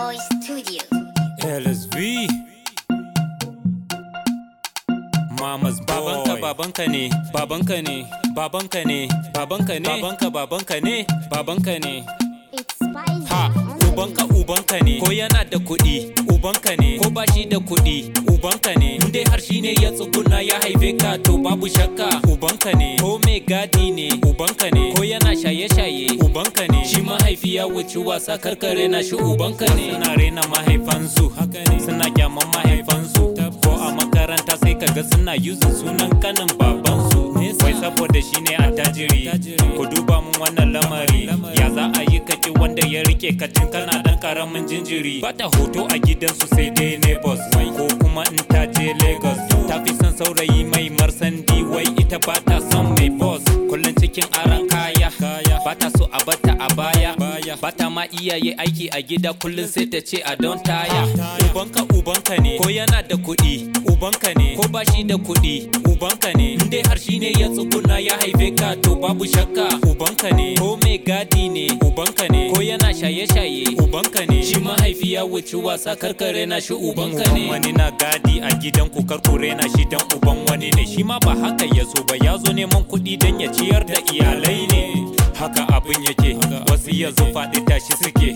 Boy Studio. LSV Mama's boy. Babanka ne, babanka ne, babanka ne, babanka ne, babanka ne, babanka ne. It's spicy. Ha, ubanka ne, ko yana da kuɗi, ubanka ne, ko ba shi da kuɗi, ubanka ne. Indai har shi ne ya tsuguna ya haife ka to babu shakka, ubanka ne, ko mai gadi ne, ubanka ne, ko yana shaye-shaye, ubanka ne. Shi mahaifi ya wuce wasa karkare na shi ubanka ne. Suna rena mahaifansu, suna kyaman mahaifansu, ko a makaranta sai kaga suna yuzin sunan kanin babansu. Wai saboda shi ne attajiri, ku duba mun wannan lamari, ya za a yi kaki wanda ya rike katin kana dan karamin jinjiri. Bata hoto a gidansu sai dai neighbors, ko kuma in ta je Lagos ta fi son saurayi mai marsandi, wai ita bata son mai boss. Kullum cikin aran kaya, bata so a bata a baya, bata ma iyaye aiki a gida kullum sai ta ce a don taya. Ubanka ne, ko yana da kuɗi, ubanka ne, ko ba shi da kuɗi, ubanka ne. Indai har shi ne ya tsuguna ya haife ka to babu shakka, ubanka ne, ko mai gadi ne, ubanka ne, ko yana shaye-shaye, ubanka ne. Shi mahaifi ya wuce wasa karkare na shi ubanka ne. Wani na gadi a gidan ku karkure na shi dan uban wani ne. Shi ma ba haka ya so ba, ya zo neman kuɗi dan ya ciyar da iyalai ne. Haka abin yake, wasu yanzu faɗi tashi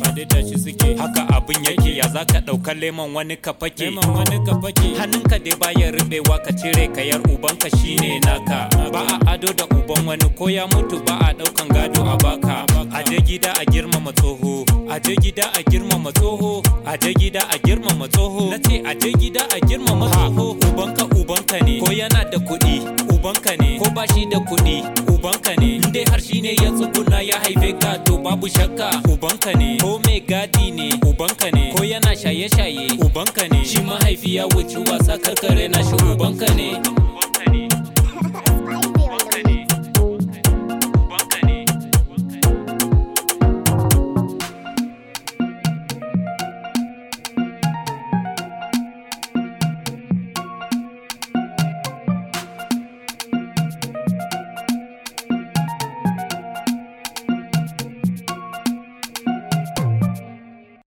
suke, haka abin yake. Ya za ka ɗauka lemon wani ka fake, hannunka dai bayan rubewa ka cire kayar ubanka shine naka. Ba a ado da uban wani, ko ya mutu ba a ɗaukan gado a baka. Aje gida a girmama tsoho, aje gida a girmama tsoho, aje gida a girmama tsoho. Nace aje gida a girmama tsoho. Ubanka ne, ko yana da kuɗi, ubanka ne, ko ba shi da kuɗi, ubanka ne. Indai har shi ne ya tsuguna ya haife ka to babu shakka, ubanka ne, ko mai gadi ne, ubanka ne, ko yana shaye-shaye, ubanka ne. Shi mahaifi ya wuce wasa karkare na shi ubanka ne.